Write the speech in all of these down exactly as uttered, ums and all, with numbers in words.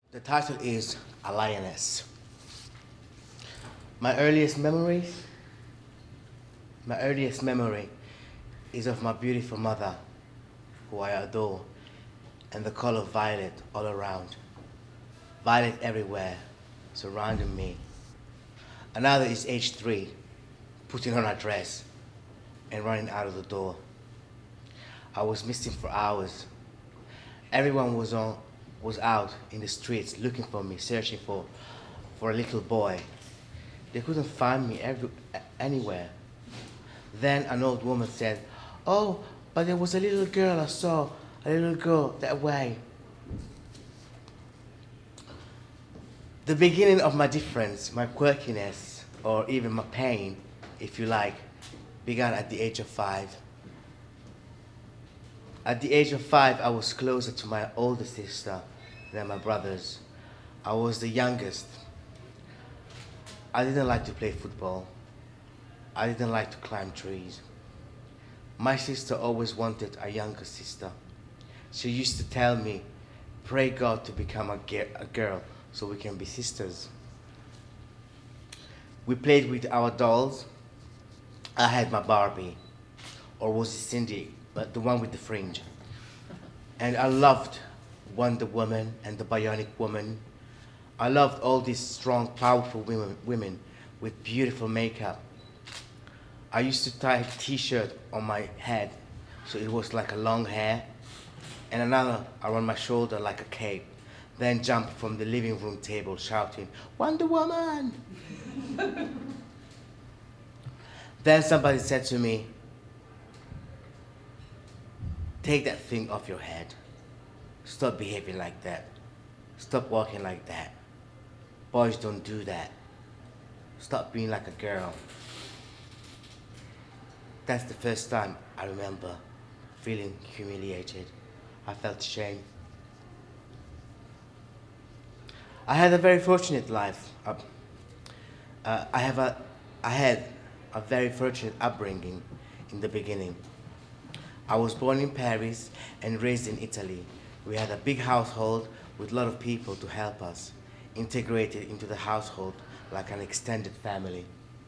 The title is A Lioness. My earliest memories, my earliest memory is of my beautiful mother, who I adore, and the color violet all around. Violet everywhere, surrounding me. Another is age three, putting on a dress and running out of the door. I was missing for hours. Everyone was on was out in the streets looking for me, searching for, for a little boy. They couldn't find me every, anywhere. Then an old woman said, "Oh, but there was a little girl I saw, a little girl that way." The beginning of my difference, my quirkiness, or even my pain, if you like, began at the age of five. At the age of five, I was closer to my older sister than my brothers. I was the youngest. I didn't like to play football. I didn't like to climb trees. My sister always wanted a younger sister. She used to tell me, "Pray God to become a, ge- a girl so we can be sisters." We played with our dolls. I had my Barbie, or was it Cindy, but the one with the fringe. And I loved Wonder Woman and the Bionic Woman. I loved all these strong, powerful women, women with beautiful makeup. I used to tie a t-shirt on my head so it was like a long hair, and another around my shoulder like a cape, then jump from the living room table shouting, "Wonder Woman!" Then somebody said to me, "Take that thing off your head. Stop behaving like that. Stop walking like that. Boys don't do that. Stop being like a girl." That's the first time I remember feeling humiliated. I felt shame. I had a very fortunate life. Uh, uh, I have a, I had a very fortunate upbringing in the beginning. I was born in Paris and raised in Italy. We had a big household with a lot of people to help us, integrated into the household like an extended family.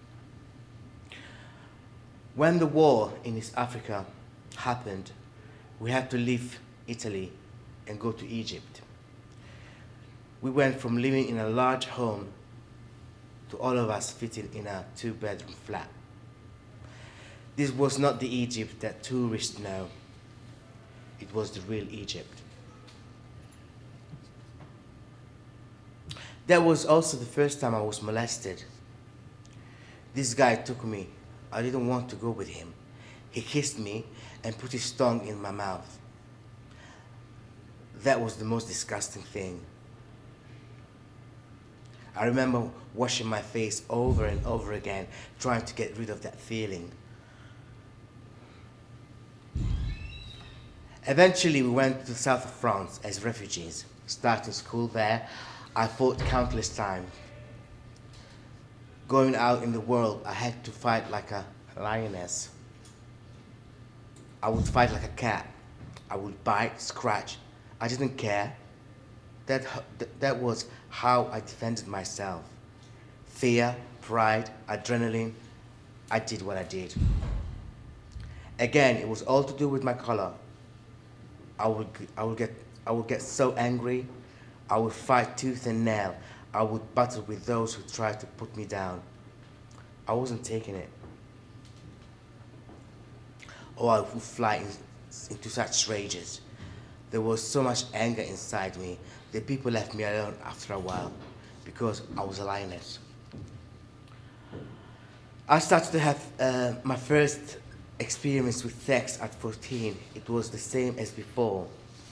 When the war in East Africa happened, we had to leave Italy and go to Egypt. We went from living in a large home to all of us fitting in a two-bedroom flat. This was not the Egypt that tourists know. It was the real Egypt. That was also the first time I was molested. This guy took me. I didn't want to go with him. He kissed me and put his tongue in my mouth. That was the most disgusting thing. I remember washing my face over and over again, trying to get rid of that feeling. Eventually, we went to the south of France as refugees. Starting school there, I fought countless times. Going out in the world, I had to fight like a lioness. I would fight like a cat. I would bite, scratch. I didn't care. That, that was how I defended myself. Fear, pride, adrenaline. I did what I did. Again, it was all to do with my color. I would, I would get, I would get so angry. I would fight tooth and nail. I would battle with those who tried to put me down. I wasn't taking it. Or I would fly in, into such rages. There was so much anger inside me that people left me alone after a while because I was a lioness. I started to have uh, my first experience with sex at fourteen. It was the same as before.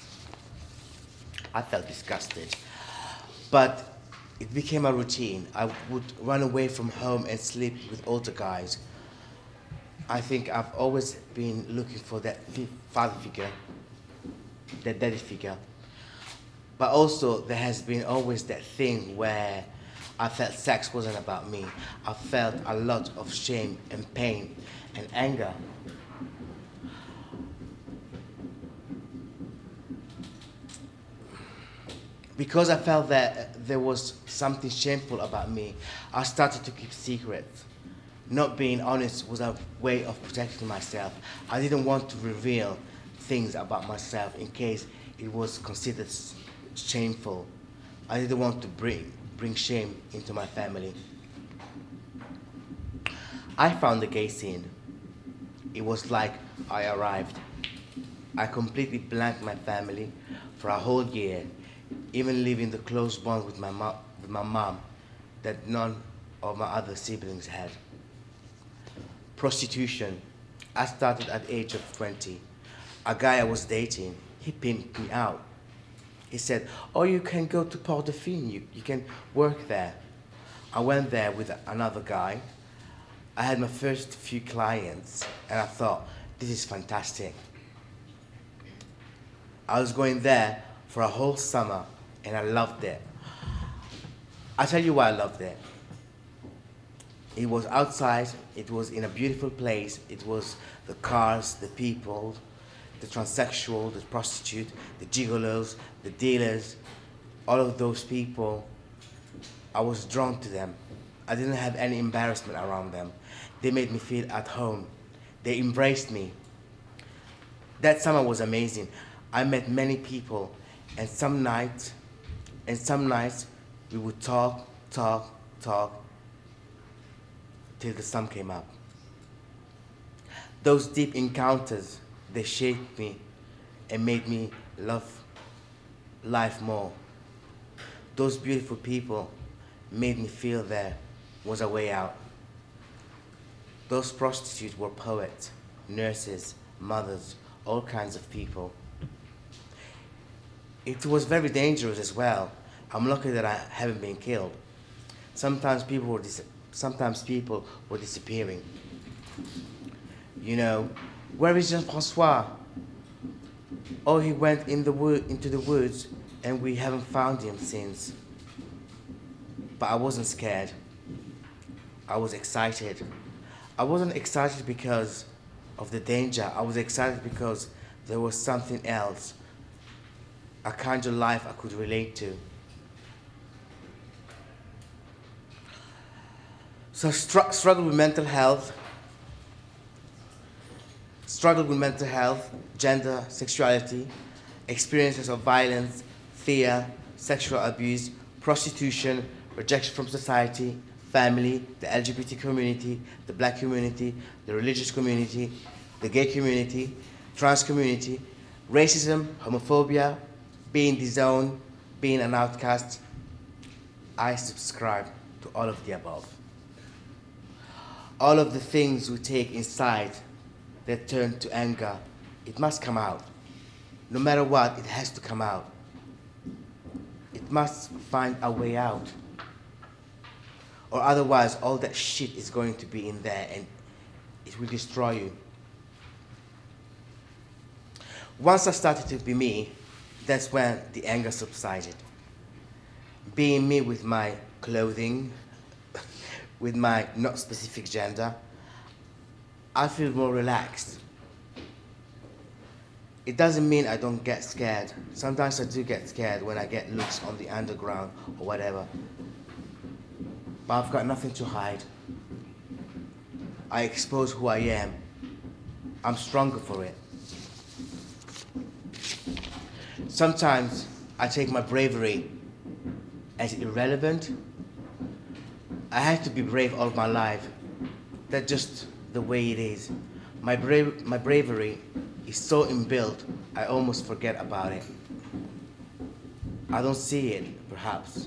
I felt disgusted, but it became a routine. I would run away from home and sleep with older guys. I think I've always been looking for that father figure, that daddy figure. But also there has been always that thing where I felt sex wasn't about me. I felt a lot of shame and pain and anger. Because I felt that there was something shameful about me, I started to keep secrets. Not being honest was a way of protecting myself. I didn't want to reveal things about myself in case it was considered shameful. I didn't want to bring, bring shame into my family. I found the gay scene. It was like I arrived. I completely blanked my family for a whole year, even leaving the close bond with my, mo- with my mom that none of my other siblings had. Prostitution. I started at the age of twenty. A guy I was dating, he pimped me out. He said, oh, you can go to Port de Fine, you, you can work there. I went there with another guy. I had my first few clients, and I thought, this is fantastic. I was going there for a whole summer, and I loved it. I'll tell you why I loved it. It was outside, it was in a beautiful place, it was the cars, the people, the transsexual, the prostitute, the gigolos, the dealers, all of those people. I was drawn to them. I didn't have any embarrassment around them. They made me feel at home. They embraced me. That summer was amazing. I met many people, and some nights, and some nights we would talk, talk, talk, till the sun came up. Those deep encounters, they shaped me and made me love life more. Those beautiful people made me feel there was a way out. Those prostitutes were poets, nurses, mothers, all kinds of people. It was very dangerous as well. I'm lucky that I haven't been killed. Sometimes people were dis- sometimes people were disappearing. You know, where is Jean-Francois? Oh, he went in the wood into the woods, and we haven't found him since. But I wasn't scared. I was excited. I wasn't excited because of the danger. I was excited because there was something else, a kind of life I could relate to. So str- struggle with mental health, struggle with mental health, gender, sexuality, experiences of violence, fear, sexual abuse, prostitution, rejection from society, family, the L G B T community, the black community, the religious community, the gay community, trans community, racism, homophobia, being disowned, being an outcast. I subscribe to all of the above. All of the things we take inside that turn to anger, it must come out. No matter what, it has to come out. It must find a way out. Or otherwise, all that shit is going to be in there and it will destroy you. Once I started to be me, that's when the anger subsided. Being me with my clothing, with my not specific gender, I feel more relaxed. It doesn't mean I don't get scared. Sometimes I do get scared when I get looks on the underground or whatever. But I've got nothing to hide. I expose who I am. I'm stronger for it. Sometimes I take my bravery as irrelevant. I had to be brave all my life. That's just the way it is. My, bra- my bravery is so inbuilt, I almost forget about it. I don't see it, perhaps.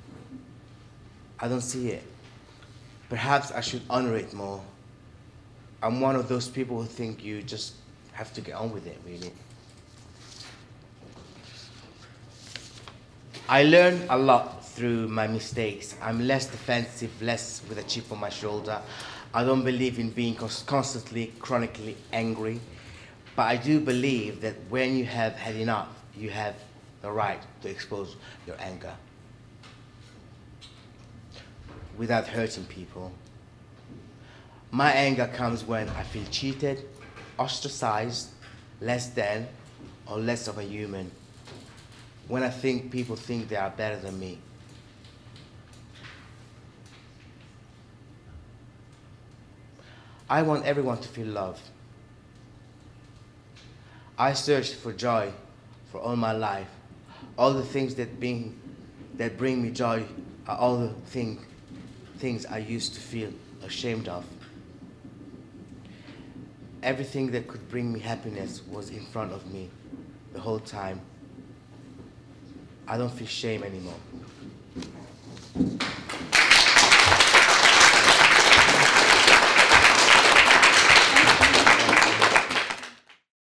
I don't see it. Perhaps I should honor it more. I'm one of those people who think you just have to get on with it, really. I learned a lot through my mistakes. I'm less defensive, less with a chip on my shoulder. I don't believe in being constantly, chronically angry. But I do believe that when you have had enough, you have the right to expose your anger without hurting people. My anger comes when I feel cheated, ostracized, less than, or less of a human. when I think people think they are better than me. I want everyone to feel love. I searched for joy for all my life. All the things that bring, that bring me joy are all the thing, things I used to feel ashamed of. Everything that could bring me happiness was in front of me the whole time. I don't feel shame anymore.